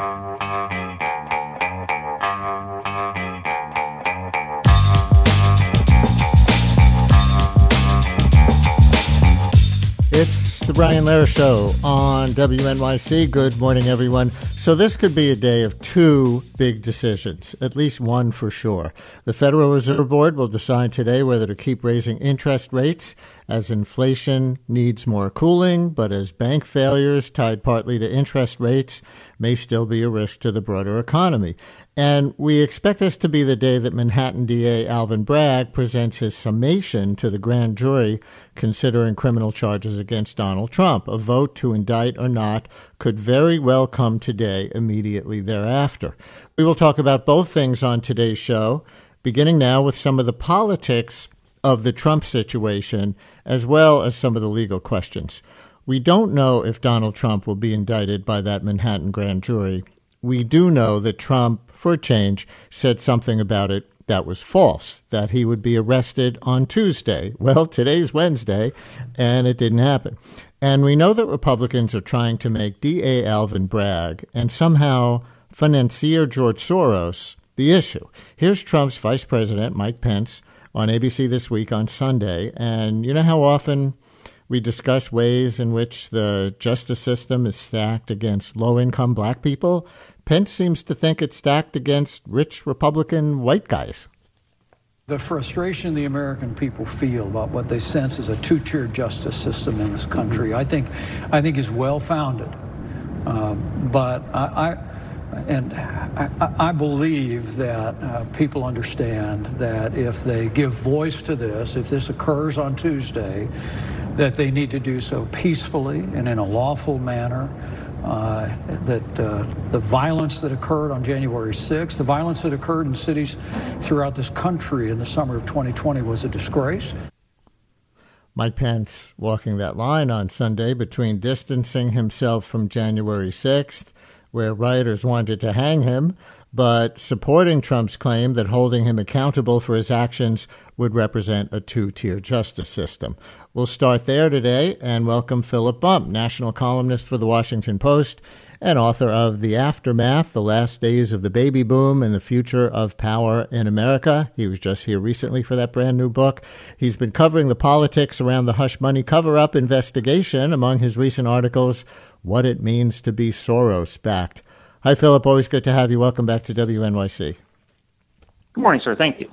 It's the Brian Lehrer Show on WNYC. Good morning, everyone. So this could be a day of two big decisions, at least one for sure. The Federal Reserve Board will decide today whether to keep raising interest rates as inflation needs more cooling, but as bank failures tied partly to interest rates may still be a risk to the broader economy. And we expect this to be the day that Manhattan DA Alvin Bragg presents his summation to the grand jury considering criminal charges against Donald Trump. A vote to indict or not could very well come today immediately thereafter. We will talk about both things on today's show, beginning now with some of the politics of the Trump situation, as well as some of the legal questions. We don't know if Donald Trump will be indicted by that Manhattan grand jury. We do know that Trump, for a change, said something about it that was false, that he would be arrested on Tuesday. Well, today's Wednesday, and it didn't happen. And we know that Republicans are trying to make DA Alvin Bragg and somehow financier George Soros the issue. Here's Trump's Vice President, Mike Pence, on ABC This Week on Sunday. And you know how often we discuss ways in which the justice system is stacked against low-income black people? Pence seems to think it's stacked against rich Republican white guys. The frustration the American people feel about what they sense as a two-tier justice system in this country, I think is well-founded. But I believe that people understand that if they give voice to this, if this occurs on Tuesday, that they need to do so peacefully and in a lawful manner. That the violence that occurred on January 6th, the violence that occurred in cities throughout this country in the summer of 2020 was a disgrace. Mike Pence walking that line on Sunday between distancing himself from January 6th, where rioters wanted to hang him, but supporting Trump's claim that holding him accountable for his actions would represent a two-tier justice system. We'll start there today and welcome Philip Bump, national columnist for The Washington Post and author of The Aftermath, The Last Days of the Baby Boom and the Future of Power in America. He was just here recently for that brand new book. He's been covering the politics around the hush money cover-up investigation. Among his recent articles, What It Means to Be Soros-Backed. Hi, Philip. Always good to have you. Welcome back to WNYC. Good morning, sir. Thank you.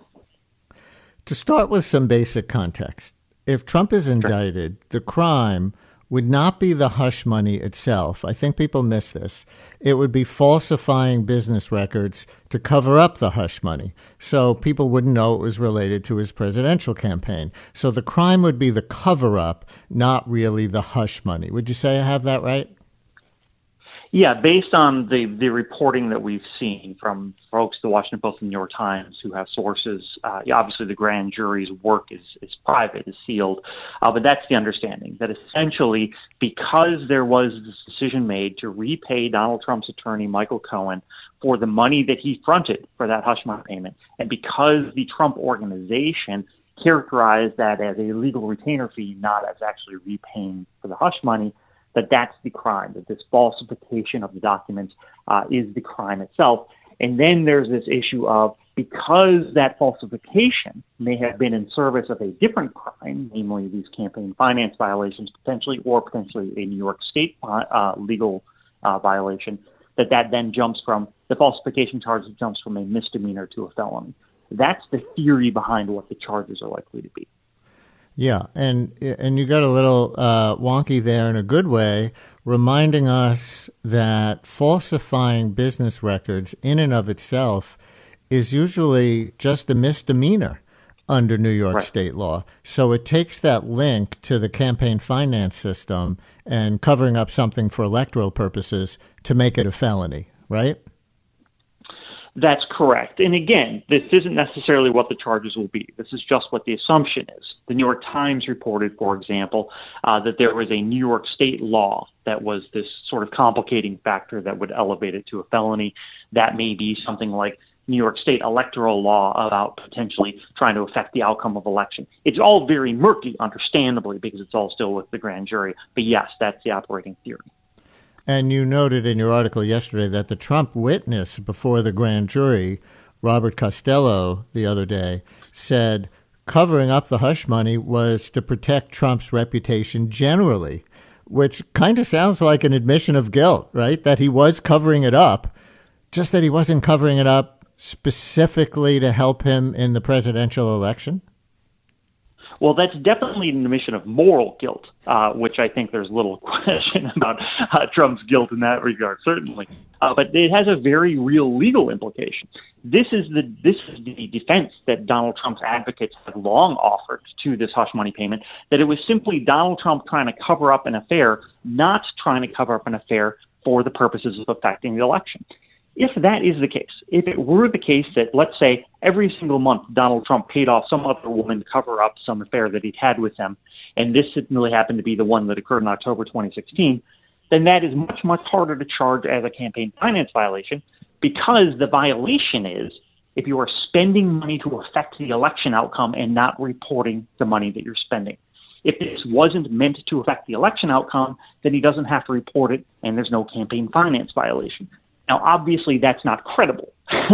To start with some basic context, if Trump is indicted, the crime would not be the hush money itself. I think people miss this. It would be falsifying business records to cover up the hush money, so people wouldn't know it was related to his presidential campaign. So the crime would be the cover-up, not really the hush money. Would you say I have that right? Yeah, based on the reporting that we've seen from folks, the Washington Post and New York Times, who have sources, obviously the grand jury's work is private, is sealed, but that's the understanding, that essentially because there was this decision made to repay Donald Trump's attorney, Michael Cohen, for the money that he fronted for that hush money payment, and because the Trump organization characterized that as a legal retainer fee, not as actually repaying for the hush money, that's the crime, that this falsification of the documents is the crime itself. And then there's this issue of, because that falsification may have been in service of a different crime, namely these campaign finance violations potentially, or potentially a New York State legal violation, that then jumps from, the falsification charge jumps from a misdemeanor to a felony. That's the theory behind what the charges are likely to be. Yeah, and you got a little wonky there in a good way, reminding us that falsifying business records in and of itself is usually just a misdemeanor under New York state law. So it takes that link to the campaign finance system and covering up something for electoral purposes to make it a felony, right? That's correct. And again, this isn't necessarily what the charges will be. This is just what the assumption is. The New York Times reported, for example, that there was a New York state law that was this sort of complicating factor that would elevate it to a felony. That may be something like New York state electoral law about potentially trying to affect the outcome of election. It's all very murky, understandably, because it's all still with the grand jury. But yes, that's the operating theory. And you noted in your article yesterday that the Trump witness before the grand jury, Robert Costello, the other day, said covering up the hush money was to protect Trump's reputation generally, which kind of sounds like an admission of guilt, right? That he was covering it up, just that he wasn't covering it up specifically to help him in the presidential election? Well, that's definitely an admission of moral guilt, which I think there's little question about Trump's guilt in that regard, certainly. But it has a very real legal implication. This is the defense that Donald Trump's advocates have long offered to this hush money payment, that it was simply Donald Trump trying to cover up an affair, not trying to cover up an affair for the purposes of affecting the election. If that is the case, if it were the case that, let's say, every single month Donald Trump paid off some other woman to cover up some affair that he'd had with them, and this really happened to be the one that occurred in October 2016, then that is much, much harder to charge as a campaign finance violation, because the violation is if you are spending money to affect the election outcome and not reporting the money that you're spending. If this wasn't meant to affect the election outcome, then he doesn't have to report it, and there's no campaign finance violation. Now, obviously, that's not credible.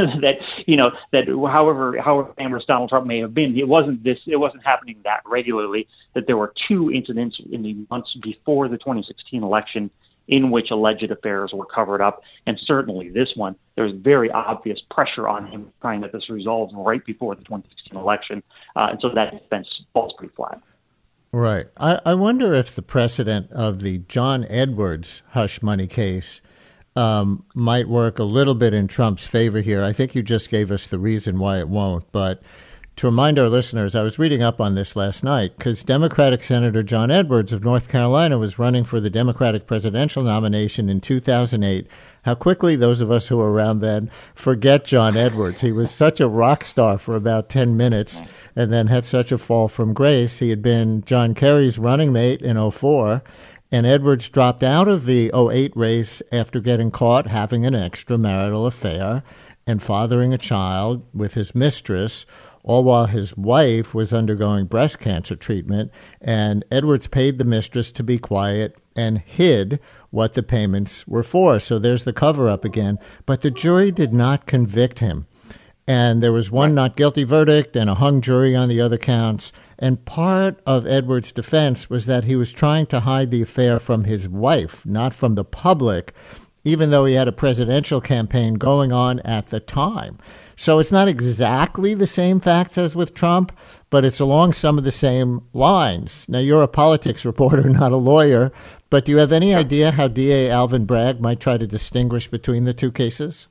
that however amorous Donald Trump may have been, it wasn't happening that regularly. That there were two incidents in the months before the 2016 election in which alleged affairs were covered up, and certainly this one, there's very obvious pressure on him trying to get this resolved right before the 2016 election, and so that defense falls pretty flat. Right. I wonder if the precedent of the John Edwards hush money case might work a little bit in Trump's favor here. I think you just gave us the reason why it won't. But to remind our listeners, I was reading up on this last night because Democratic Senator John Edwards of North Carolina was running for the Democratic presidential nomination in 2008. How quickly those of us who were around then forget John Edwards. He was such a rock star for about 10 minutes and then had such a fall from grace. He had been John Kerry's running mate in 2004. And Edwards dropped out of the 2008 race after getting caught having an extramarital affair and fathering a child with his mistress, all while his wife was undergoing breast cancer treatment. And Edwards paid the mistress to be quiet and hid what the payments were for. So there's the cover-up again. But the jury did not convict him. And there was one not guilty verdict and a hung jury on the other counts. And part of Edwards' defense was that he was trying to hide the affair from his wife, not from the public, even though he had a presidential campaign going on at the time. So it's not exactly the same facts as with Trump, but it's along some of the same lines. Now, you're a politics reporter, not a lawyer, but do you have any idea how DA Alvin Bragg might try to distinguish between the two cases?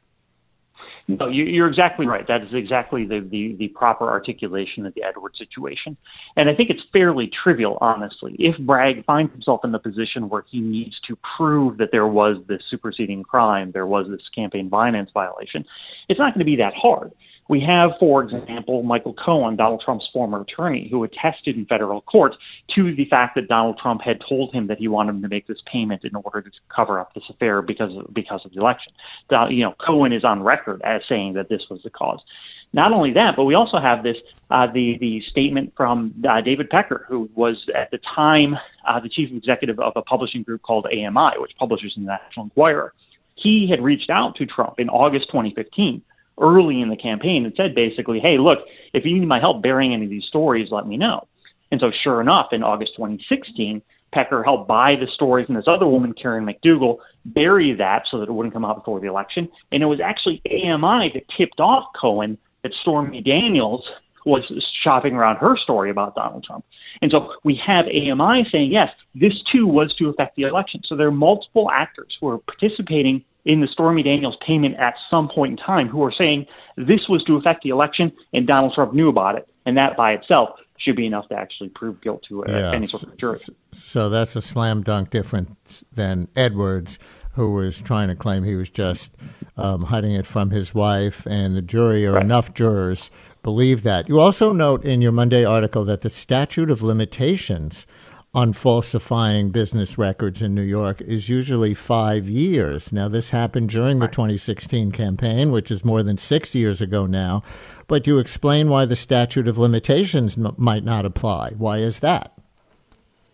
No, you're exactly right. That is exactly the proper articulation of the Edwards situation. And I think it's fairly trivial, honestly. If Bragg finds himself in the position where he needs to prove that there was this superseding crime, there was this campaign finance violation, it's not going to be that hard. We have, for example, Michael Cohen, Donald Trump's former attorney, who attested in federal court to the fact that Donald Trump had told him that he wanted him to make this payment in order to cover up this affair because of the election. Cohen is on record as saying that this was the cause. Not only that, but we also have this the statement from David Pecker, who was at the time the chief executive of a publishing group called AMI, which publishes in the National Enquirer. He had reached out to Trump in August 2015. Early in the campaign and said basically, hey, look, if you need my help burying any of these stories, let me know. And so sure enough, in August 2016, Pecker helped buy the stories and this other woman, Karen McDougal, bury that so that it wouldn't come out before the election. And it was actually AMI that tipped off Cohen that Stormy Daniels was shopping around her story about Donald Trump. And so we have AMI saying, yes, this too was to affect the election. So there are multiple actors who are participating in the Stormy Daniels payment at some point in time who are saying this was to affect the election and Donald Trump knew about it. And that by itself should be enough to actually prove guilt to any sort of jury. So that's a slam dunk difference than Edwards, who was trying to claim he was just hiding it from his wife, and the jury or enough jurors believe that. You also note in your Monday article that the statute of limitations on falsifying business records in New York is usually 5 years. Now, this happened during the 2016 campaign, which is more than 6 years ago now. But you explain why the statute of limitations might not apply. Why is that?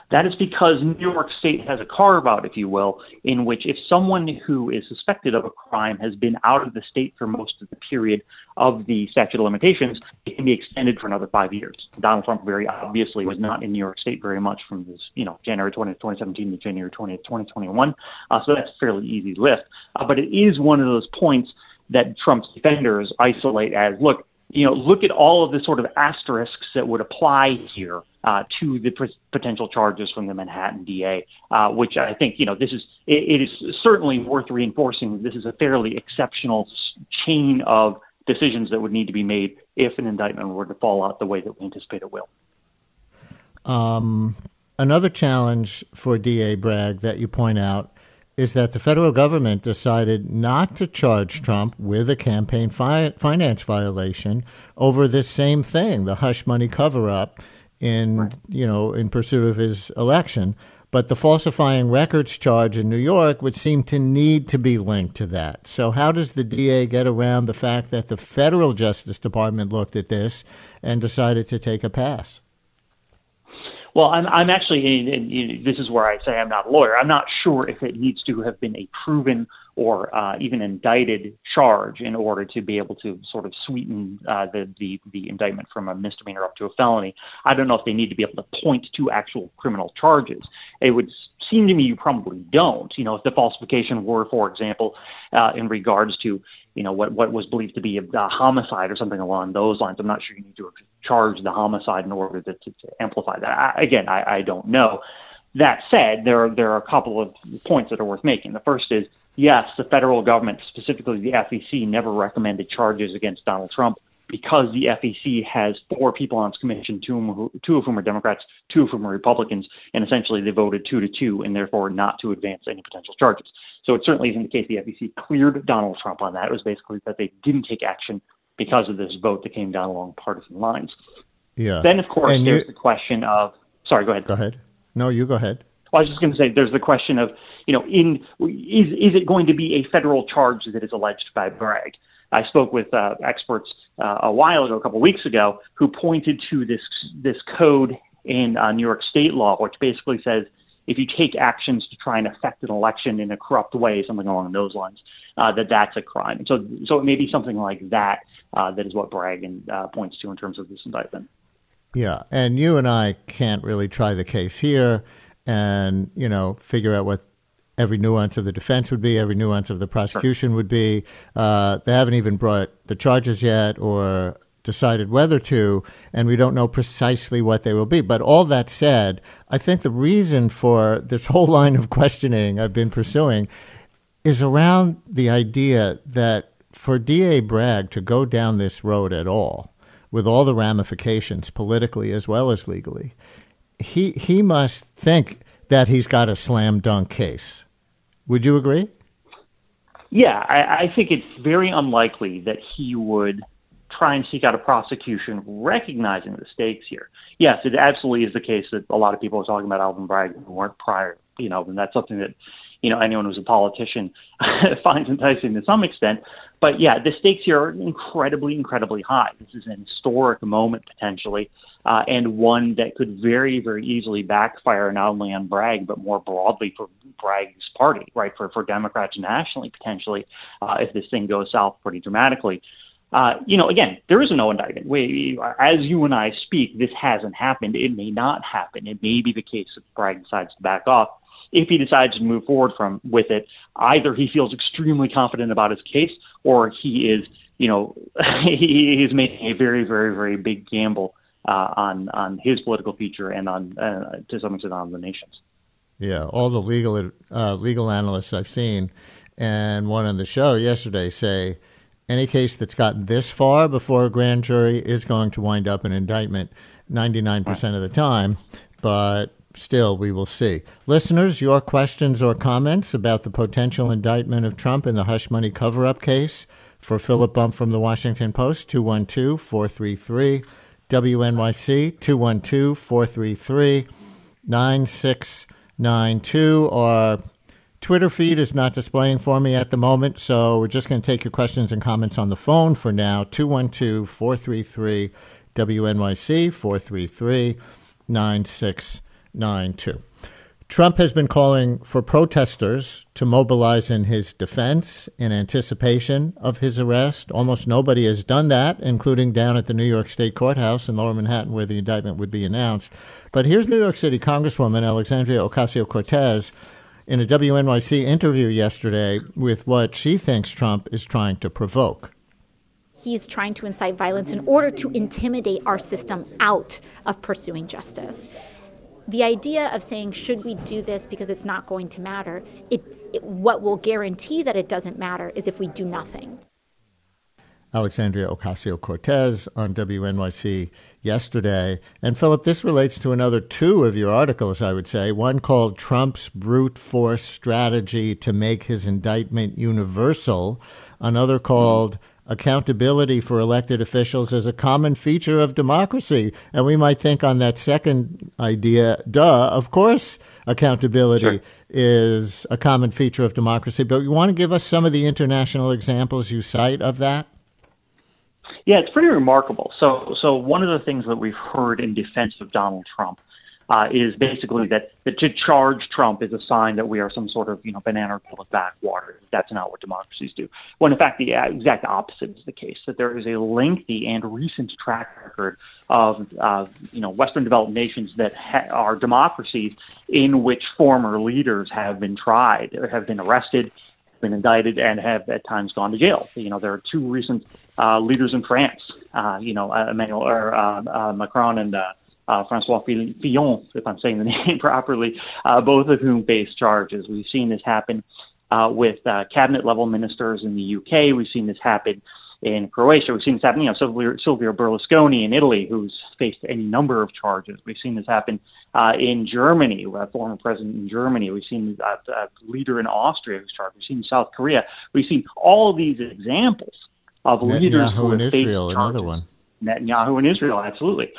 That is because New York State has a carve-out, if you will, in which if someone who is suspected of a crime has been out of the state for most of the period of the statute of limitations, it can be extended for another 5 years. Donald Trump very obviously was not in New York State very much from this, January 20th, 2017 to January 20th, 2021. So that's a fairly easy lift. But it is one of those points that Trump's defenders isolate as, look at all of the sort of asterisks that would apply here to the potential charges from the Manhattan DA, which I think, it is certainly worth reinforcing. This is a fairly exceptional chain of decisions that would need to be made if an indictment were to fall out the way that we anticipate it will. Another challenge for DA Bragg that you point out is that the federal government decided not to charge Trump with a campaign finance violation over this same thing, the hush money cover-up in pursuit of his election. But the falsifying records charge in New York would seem to need to be linked to that. So how does the DA get around the fact that the federal Justice Department looked at this and decided to take a pass? Well, I'm actually, this is where I say I'm not a lawyer. I'm not sure if it needs to have been a proven or even indicted charge in order to be able to sort of sweeten the indictment from a misdemeanor up to a felony. I don't know if they need to be able to point to actual criminal charges. It would seem to me you probably don't. If the falsification were, for example, in regards to what was believed to be a homicide or something along those lines, I'm not sure you need to charge the homicide in order to amplify that. I don't know. That said, there are a couple of points that are worth making. The first is, yes, the federal government, specifically the FEC, never recommended charges against Donald Trump because the FEC has 4 people on its commission, 2 of whom are Democrats, 2 of whom are Republicans, and essentially they voted 2-2, and therefore not to advance any potential charges. So it certainly isn't the case the FEC cleared Donald Trump on that. It was basically that they didn't take action because of this vote that came down along partisan lines. Yeah. Then, of course, there's the question of – sorry, go ahead. Go ahead. No, you go ahead. Well, I was just going to say there's the question of, is it going to be a federal charge that is alleged by Bragg? I spoke with experts a while ago, a couple of weeks ago, who pointed to this code in New York state law, which basically says if you take actions to try and affect an election in a corrupt way, something along those lines, that's a crime. So it may be something like that that is what Bragg points to in terms of this indictment. Yeah, and you and I can't really try the case here and, figure out what every nuance of the defense would be, every nuance of the prosecution would be. They haven't even brought the charges yet or decided whether to, and we don't know precisely what they will be. But all that said, I think the reason for this whole line of questioning I've been pursuing is around the idea that for DA Bragg to go down this road at all, with all the ramifications politically as well as legally, he must think that he's got a slam dunk case. Would you agree? Yeah, I think it's very unlikely that he would try and seek out a prosecution recognizing the stakes here. Yes, it absolutely is the case that a lot of people are talking about Alvin Bragg who weren't prior, and that's something that, anyone who's a politician finds enticing to some extent. But yeah, the stakes here are incredibly, incredibly high. This is an historic moment potentially, and one that could very, very easily backfire not only on Bragg, but more broadly for Bragg's party, right? For Democrats nationally, potentially, if this thing goes south pretty dramatically. Again, there is no indictment. As you and I speak, this hasn't happened. It may not happen. It may be the case that Bragg decides to back off. If he decides to move forward with it, either he feels extremely confident about his case, or he is, he is making a very, very, very big gamble on his political future and on, to some extent, on the nation's. Yeah, all the legal analysts I've seen, and one on the show yesterday say any case that's gotten this far before a grand jury is going to wind up in indictment 99% of the time, but still, we will see. Listeners, your questions or comments about the potential indictment of Trump in the hush money cover-up case for Philip Bump from the Washington Post, 212-433-WNYC, 212-433-9692. Our Twitter feed is not displaying for me at the moment, so we're just going to take your questions and comments on the phone for now, 212-433-WNYC, 433-9692. 9-2. Trump has been calling for protesters to mobilize in his defense in anticipation of his arrest. Almost nobody has done that, including down at the New York State Courthouse in Lower Manhattan, where the indictment would be announced. But here's New York City Congresswoman Alexandria Ocasio-Cortez in a WNYC interview yesterday with what she thinks Trump is trying to provoke. He's trying to incite violence in order to intimidate our system out of pursuing justice. The idea of saying, should we do this because it's not going to matter, what will guarantee that it doesn't matter is if we do nothing. Alexandria Ocasio-Cortez on WNYC yesterday. And Philip, this relates to another two of your articles, I would say. One called Trump's Brute Force Strategy to Make His Indictment Universal. Another called Accountability for Elected Officials as a Common Feature of Democracy. And we might think on that second idea, of course, accountability is a common feature of democracy. But you want to give us some of the international examples you cite of that? Yeah, it's pretty remarkable. So one of the things that we've heard in defense of Donald Trump is basically that to charge Trump is a sign that we are some sort of, banana republic backwater. That's not what democracies do. When in fact the exact opposite is the case, that there is a lengthy and recent track record of, Western developed nations that are democracies in which former leaders have been tried, have been arrested, been indicted, and have at times gone to jail. There are two recent leaders in France, Macron and Francois Fillon, if I'm saying the name properly, both of whom face charges. We've seen this happen with cabinet-level ministers in the UK. We've seen this happen in Croatia. We've seen this happen, Silvio Berlusconi in Italy, who's faced any number of charges. We've seen this happen in Germany, a former president in Germany. We've seen a leader in Austria who's charged. We've seen South Korea. We've seen all of these examples of leaders who have in faced Israel, charges. another one. Netanyahu in Israel, absolutely.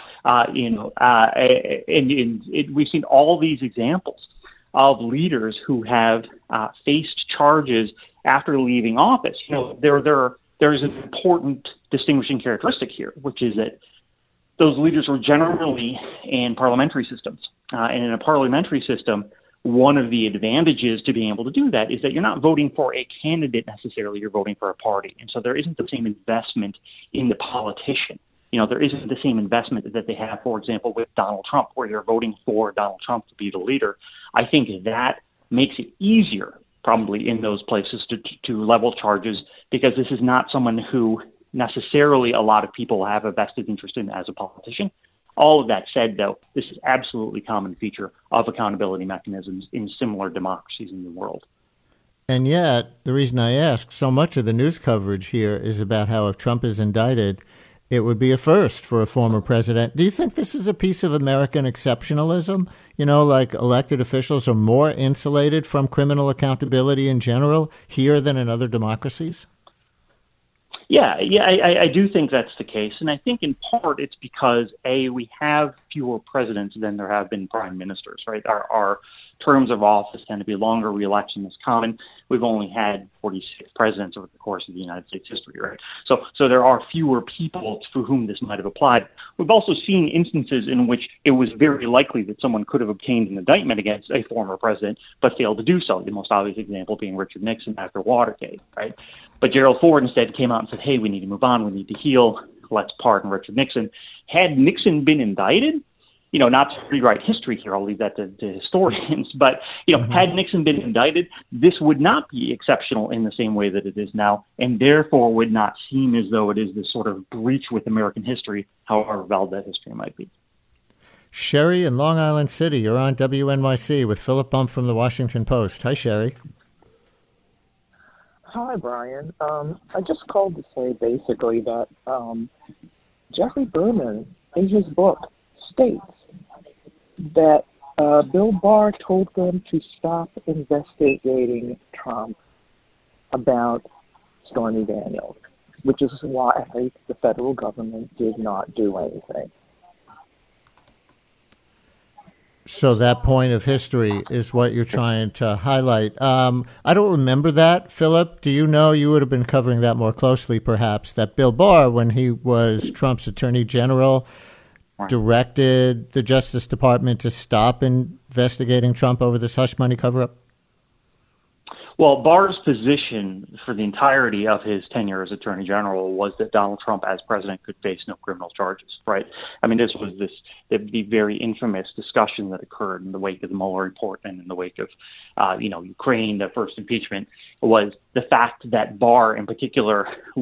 We've seen all these examples of leaders who have faced charges after leaving office. There's an important distinguishing characteristic here, which is that those leaders were generally in parliamentary systems. And in a parliamentary system, one of the advantages to being able to do that is that you're not voting for a candidate necessarily, you're voting for a party. And so there isn't the same investment in the politician. There isn't the same investment that they have, for example, with Donald Trump, where you're voting for Donald Trump to be the leader. I think that makes it easier, probably in those places, to level charges, because this is not someone who necessarily a lot of people have a vested interest in as a politician. All of that said, though, this is absolutely a common feature of accountability mechanisms in similar democracies in the world. And yet, the reason I ask, so much of the news coverage here is about how if Trump is indicted, it would be a first for a former president. Do you think this is a piece of American exceptionalism? Like elected officials are more insulated from criminal accountability in general here than in other democracies? Yeah, I do think that's the case. And I think in part it's because, we have fewer presidents than there have been prime ministers, right? Our terms of office tend to be longer. Re-election is common. We've only had 46 presidents over the course of the United States history, right? So there are fewer people for whom this might have applied. We've also seen instances in which it was very likely that someone could have obtained an indictment against a former president, but failed to do so. The most obvious example being Richard Nixon after Watergate, right? But Gerald Ford instead came out and said, hey, we need to move on. We need to heal. Let's pardon Richard Nixon. Had Nixon been indicted, not to rewrite history here, I'll leave that to historians, but, had Nixon been indicted, this would not be exceptional in the same way that it is now, and therefore would not seem as though it is this sort of breach with American history, however valid that history might be. Sherry in Long Island City, you're on WNYC with Philip Bump from the Washington Post. Hi, Sherry. Hi, Brian. I just called to say basically that Jeffrey Berman, in his book, states that Bill Barr told them to stop investigating Trump about Stormy Daniels, which is why the federal government did not do anything. So that point of history is what you're trying to highlight. I don't remember that. Philip, do you know, you would have been covering that more closely perhaps, that Bill Barr, when he was Trump's attorney general, directed the Justice Department to stop investigating Trump over this hush money cover-up? Well, Barr's position for the entirety of his tenure as Attorney General was that Donald Trump, as president, could face no criminal charges, right? I mean, this was the very infamous discussion that occurred in the wake of the Mueller report and in the wake of, Ukraine, the first impeachment, was the fact that Barr, in particular,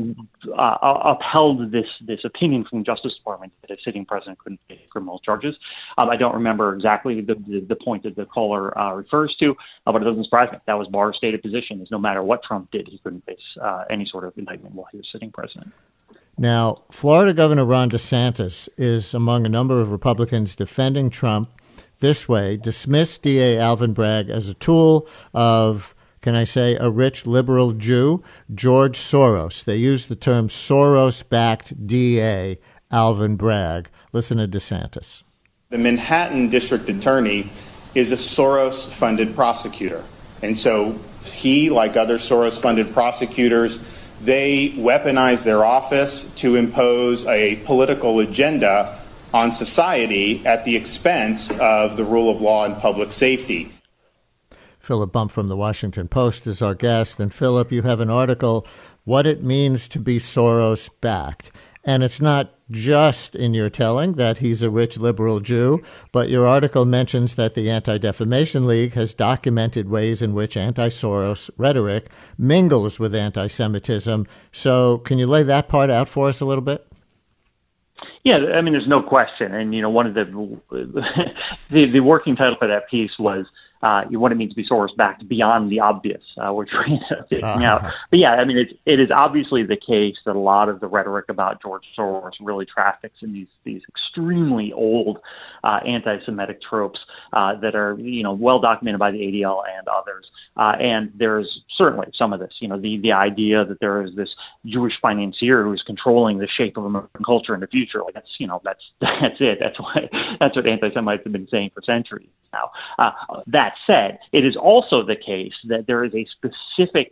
upheld this opinion from the Justice Department that a sitting president couldn't face criminal charges. I don't remember exactly the point that the caller refers to, but it doesn't surprise me. That was Barr's stated position, is no matter what Trump did, he couldn't face any sort of indictment while he was sitting president. Now, Florida Governor Ron DeSantis is among a number of Republicans defending Trump this way: dismiss DA Alvin Bragg as a tool of, can I say, a rich liberal Jew, George Soros. They use the term Soros-backed DA Alvin Bragg. Listen to DeSantis. The Manhattan District Attorney is a Soros-funded prosecutor. And so he, like other Soros-funded prosecutors, they weaponize their office to impose a political agenda on society at the expense of the rule of law and public safety. Philip Bump from the Washington Post is our guest. And Philip, you have an article, What It Means to Be Soros-Backed. And it's not just in your telling that he's a rich liberal Jew, but your article mentions that the Anti-Defamation League has documented ways in which anti-Soros rhetoric mingles with anti-Semitism. So can you lay that part out for us a little bit? Yeah, I mean, there's no question. And, one of the working title for that piece was what it means to be Soros-backed beyond the obvious, which we ended up taking out. But yeah, I mean, it is obviously the case that a lot of the rhetoric about George Soros really traffics in these extremely old anti-Semitic tropes that are, well documented by the ADL and others. And there's certainly some of this, the idea that there is this Jewish financier who is controlling the shape of American culture in the future. Like that's it. That's what anti-Semites have been saying for centuries now. That said, it is also the case that there is a specific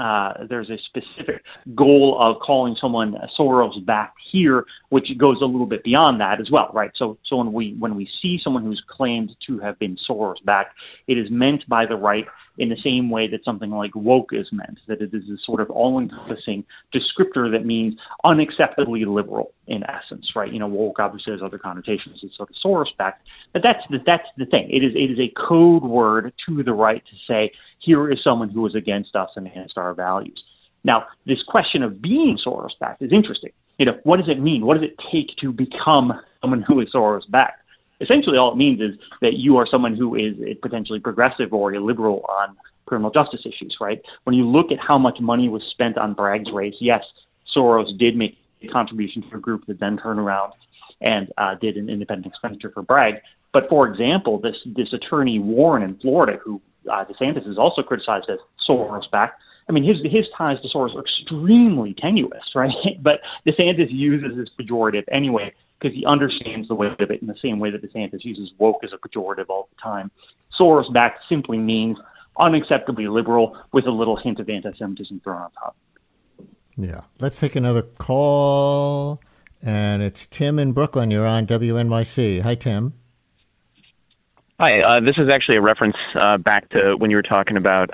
goal of calling someone Soros-backed here, which goes a little bit beyond that as well, right? So when we see someone who's claimed to have been Soros-backed, it is meant by the right in the same way that something like woke is meant, that it is a sort of all-encompassing descriptor that means unacceptably liberal in essence, right? Woke obviously has other connotations. It's sort of Soros-backed, but that's the thing. It is a code word to the right to say, here is someone who is against us and against our values. Now, this question of being Soros-backed is interesting. What does it mean? What does it take to become someone who is Soros-backed? Essentially, all it means is that you are someone who is potentially progressive or a liberal on criminal justice issues, right? When you look at how much money was spent on Bragg's race, yes, Soros did make a contribution to a group that then turned around and did an independent expenditure for Bragg. But for example, this attorney Warren in Florida, who DeSantis is also criticized as Soros-backed. I mean, his ties to Soros are extremely tenuous, right? But DeSantis uses this pejorative anyway because he understands the weight of it in the same way that DeSantis uses woke as a pejorative all the time. Soros-backed simply means unacceptably liberal with a little hint of anti-Semitism thrown on top. Yeah. Let's take another call. And it's Tim in Brooklyn. You're on WNYC. Hi, Tim. Hi. This is actually a reference back to when you were talking about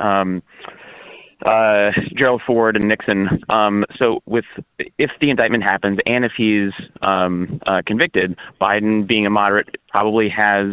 Gerald Ford and Nixon. So if the indictment happens and if he's convicted, Biden, being a moderate, probably has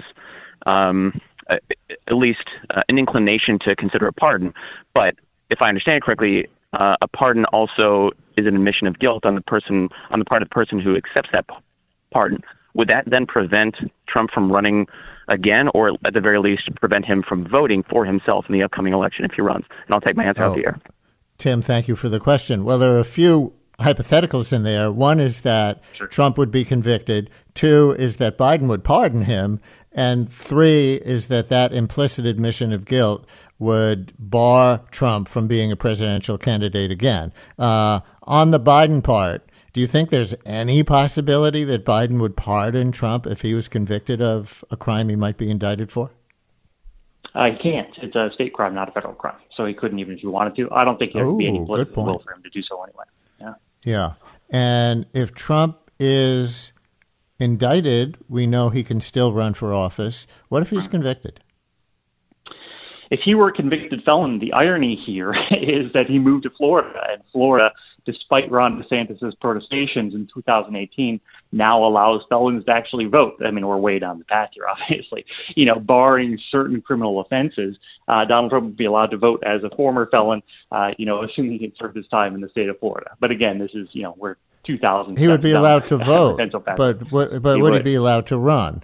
at least an inclination to consider a pardon. But if I understand correctly, a pardon also is an admission of guilt on the part of the person who accepts that pardon. Would that then prevent Trump from running again, or at the very least prevent him from voting for himself in the upcoming election if he runs? And I'll take my answer out the air. Tim, thank you for the question. Well, there are a few hypotheticals in there. One is that Trump would be convicted. Two is that Biden would pardon him. And three is that implicit admission of guilt would bar Trump from being a presidential candidate again. On the Biden part, do you think there's any possibility that Biden would pardon Trump if he was convicted of a crime he might be indicted for? He can't. It's a state crime, not a federal crime. So he couldn't even if he wanted to. I don't think there would be any political will for him to do so anyway. Yeah. Yeah. And if Trump is indicted, we know he can still run for office. What if he's convicted? If he were a convicted felon, the irony here is that he moved to Florida, and Florida, despite Ron DeSantis' protestations in 2018, now allows felons to actually vote. I mean, we're way down the path here, obviously. Barring certain criminal offenses, Donald Trump would be allowed to vote as a former felon, assuming he had served his time in the state of Florida. But again, this is, we're 2000. He would be allowed to vote, but would he be allowed to run?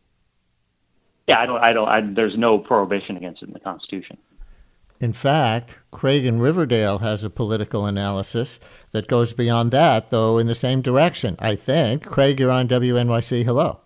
Yeah, there's no prohibition against it in the Constitution. In fact, Craig in Riverdale has a political analysis that goes beyond that, though in the same direction, I think. Craig, you're on WNYC. Hello.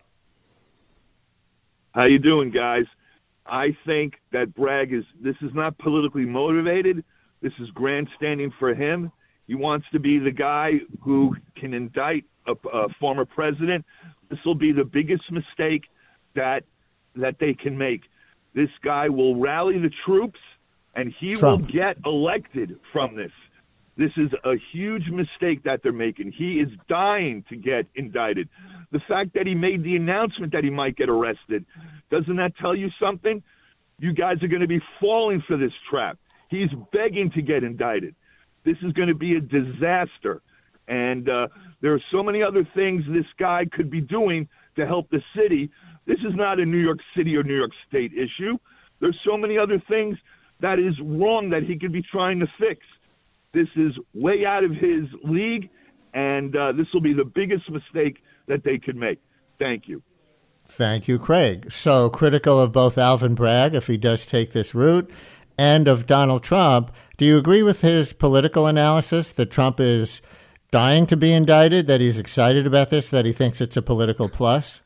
How you doing, guys? I think that Bragg this is not politically motivated. This is grandstanding for him. He wants to be the guy who can indict a former president. This will be the biggest mistake that they can make. This guy will rally the troops, and he Trump will get elected from this. This is a huge mistake that they're making. He is dying to get indicted. The fact that he made the announcement that he might get arrested, doesn't that tell you something? You guys are going to be falling for this trap. He's begging to get indicted. This is going to be a disaster. And there are so many other things this guy could be doing to help the city. This is not a New York City or New York State issue. There's so many other things that is wrong that he could be trying to fix. This is way out of his league, and this will be the biggest mistake that they could make. Thank you. Thank you, Craig. So critical of both Alvin Bragg, if he does take this route, and of Donald Trump. Do you agree with his political analysis that Trump is dying to be indicted, that he's excited about this, that he thinks it's a political plus?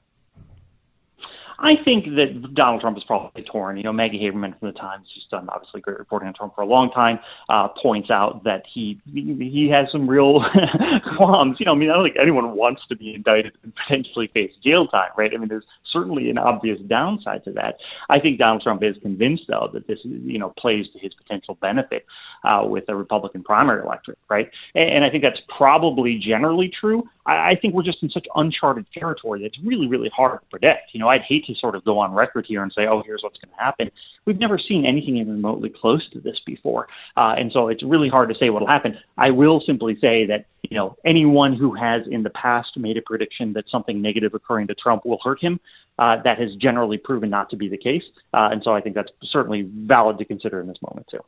I think that Donald Trump is probably torn. Maggie Haberman from the Times, who's done obviously great reporting on Trump for a long time, points out that he has some real qualms. I don't think anyone wants to be indicted and potentially face jail time, right? There's certainly an obvious downside to that. I think Donald Trump is convinced, though, that this plays to his potential benefit with a Republican primary electorate, right? And I think that's probably generally true. I think we're just in such uncharted territory that's really, really hard to predict. I'd hate to sort of go on record here and say, oh, here's what's going to happen. We've never seen anything even remotely close to this before. And so it's really hard to say what will happen. I will simply say that, anyone who has in the past made a prediction that something negative occurring to Trump will hurt him, that has generally proven not to be the case. And so I think that's certainly valid to consider in this moment, too.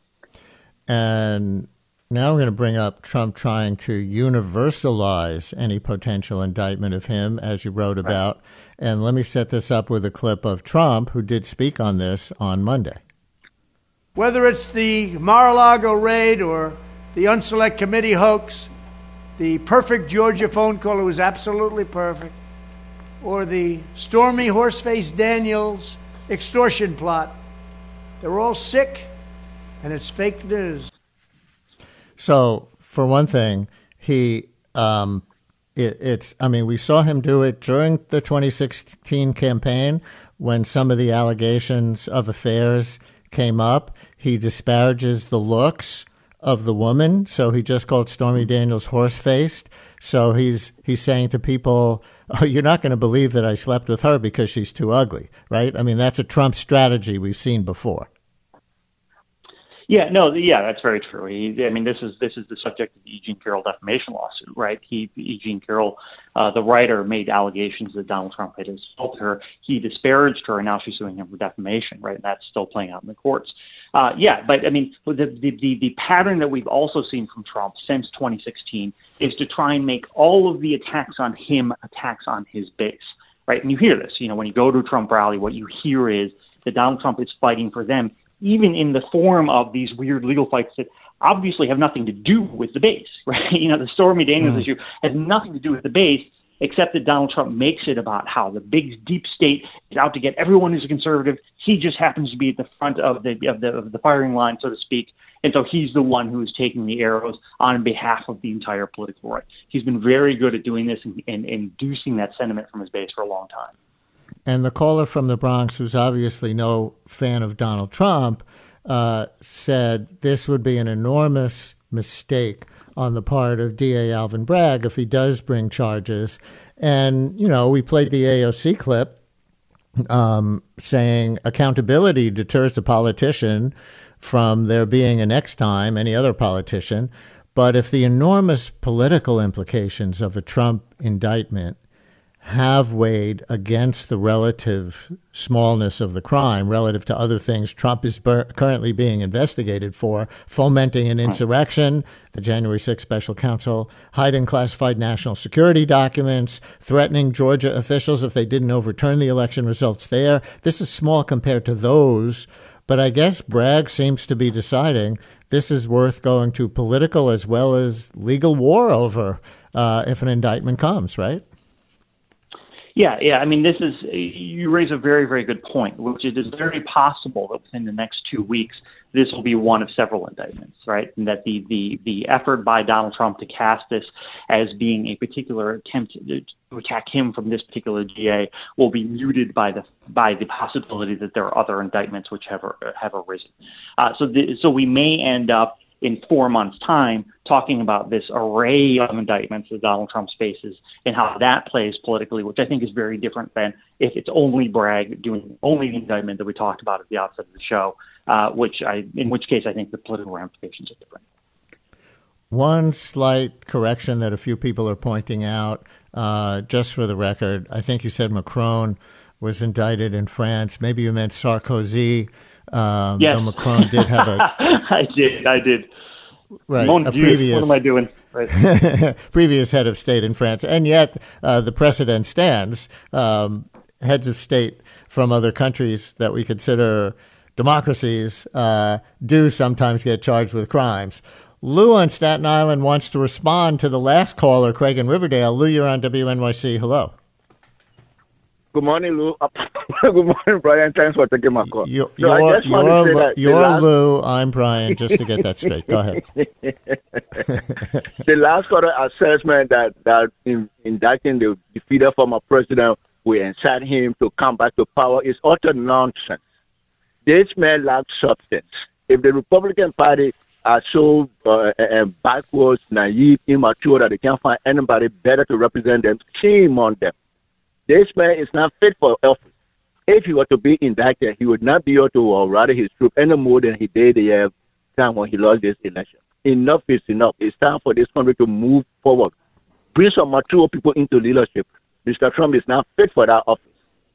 And now we're going to bring up Trump trying to universalize any potential indictment of him, as you wrote about. And let me set this up with a clip of Trump, who did speak on this on Monday. Whether it's the Mar-a-Lago raid or the Unselect Committee hoax, the perfect Georgia phone call, it was absolutely perfect, or the Stormy Horseface Daniels extortion plot, they're all sick, and it's fake news. So, for one thing, we saw him do it during the 2016 campaign when some of the allegations of affairs came up. He disparages the looks of the woman, so he just called Stormy Daniels horse-faced. So he's saying to people, oh, you're not going to believe that I slept with her because she's too ugly, right? That's a Trump strategy we've seen before. That's very true. This is the subject of the E. Jean Carroll defamation lawsuit, right? E. Jean Carroll, the writer, made allegations that Donald Trump had insulted her. He disparaged her, and now she's suing him for defamation, right? And that's still playing out in the courts. The pattern that we've also seen from Trump since 2016 is to try and make all of the attacks on him attacks on his base, right? And you hear this, when you go to a Trump rally, what you hear is that Donald Trump is fighting for them, even in the form of these weird legal fights that obviously have nothing to do with the base, right? The Stormy Daniels issue has nothing to do with the base, except that Donald Trump makes it about how the big deep state is out to get everyone who's a conservative. He just happens to be at the front of the firing line, so to speak. And so he's the one who is taking the arrows on behalf of the entire political right. He's been very good at doing this and inducing that sentiment from his base for a long time. And the caller from the Bronx, who's obviously no fan of Donald Trump, said this would be an enormous mistake on the part of DA Alvin Bragg if he does bring charges. And, you know, we played the AOC clip saying accountability deters a politician from there being a next time, any other politician. But if the enormous political implications of a Trump indictment have weighed against the relative smallness of the crime relative to other things Trump is currently being investigated for, fomenting an insurrection, the January 6th special counsel, hiding classified national security documents, threatening Georgia officials if they didn't overturn the election results there. This is small compared to those, but I guess Bragg seems to be deciding this is worth going to political as well as legal war over if an indictment comes, right? Yeah. I mean, you raise a very, very good point, which it is very possible that within the next 2 weeks, this will be one of several indictments, right? And that the effort by Donald Trump to cast this as being a particular attempt to attack him from this particular DA will be muted by the possibility that there are other indictments which have arisen. So we may end up in 4 months' time talking about this array of indictments that Donald Trump faces and how that plays politically, which I think is very different than if it's only Bragg doing only the indictment that we talked about at the outset of the show, in which case I think the political ramifications are different. One slight correction that a few people are pointing out, just for the record, I think you said Macron was indicted in France. Maybe you meant Sarkozy. Yes. Though Macron did have a... I did. Right. Mon Dieu, what am I doing? Right. Previous head of state in France. And yet the precedent stands. Heads of state from other countries that we consider democracies do sometimes get charged with crimes. Lou on Staten Island wants to respond to the last caller, Craig in Riverdale. Lou, you're on WNYC. Hello. Good morning, Lou. Good morning, Brian. Thanks for taking my call. You're Lou. I'm Brian, just to get that straight. Go ahead. The last quarter assessment that in indicting the defeated former president will incite him to come back to power is utter nonsense. This man lacks substance. If the Republican Party are so backwards, naive, immature that they can't find anybody better to represent them, shame on them. This man is not fit for office. If he were to be indicted, he would not be able to rally his troops any more than he did the time when he lost this election. Enough is enough. It's time for this country to move forward. Bring some mature people into leadership. Mr. Trump is not fit for that office.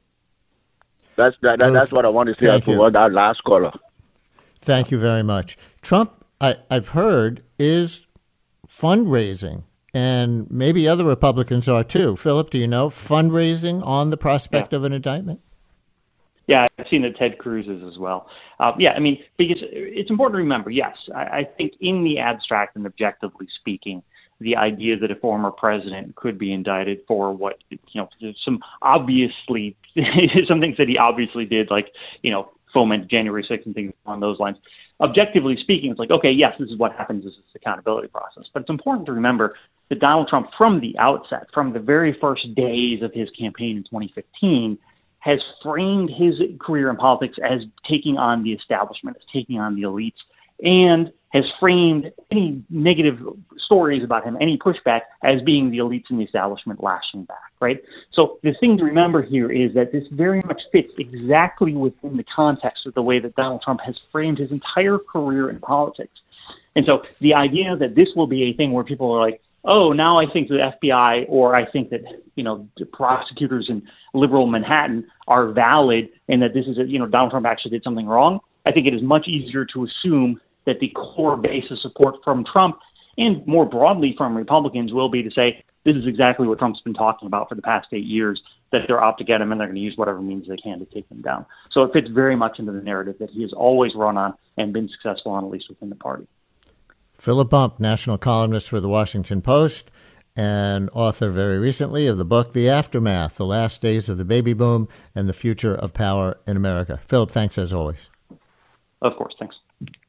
That's what I want to say about that last caller. Thank you very much. Trump, I've heard, is fundraising. And maybe other Republicans are too. Philip, do you know fundraising on the prospect of an indictment? Yeah, I've seen that Ted Cruz is as well. I mean, because it's important to remember, yes, I think in the abstract and objectively speaking, the idea that a former president could be indicted for what, some obviously, some things that he obviously did, like, foment January 6th and things along those lines. Objectively speaking, it's like, okay, yes, this is what happens. This is the accountability process. But it's important to remember that Donald Trump, from the outset, from the very first days of his campaign in 2015, has framed his career in politics as taking on the establishment, as taking on the elites, and has framed any negative stories about him, any pushback, as being the elites and the establishment lashing back, right? So the thing to remember here is that this very much fits exactly within the context of the way that Donald Trump has framed his entire career in politics. And so the idea that this will be a thing where people are like, oh, now I think the FBI or I think that, the prosecutors in liberal Manhattan are valid and that this is, Donald Trump actually did something wrong. I think it is much easier to assume that the core base of support from Trump and more broadly from Republicans will be to say, this is exactly what Trump's been talking about for the past 8 years, that they're out to get him and they're going to use whatever means they can to take him down. So it fits very much into the narrative that he has always run on and been successful on, at least within the party. Philip Bump, national columnist for The Washington Post and author very recently of the book, The Aftermath, The Last Days of the Baby Boom and the Future of Power in America. Philip, thanks as always. Of course, thanks.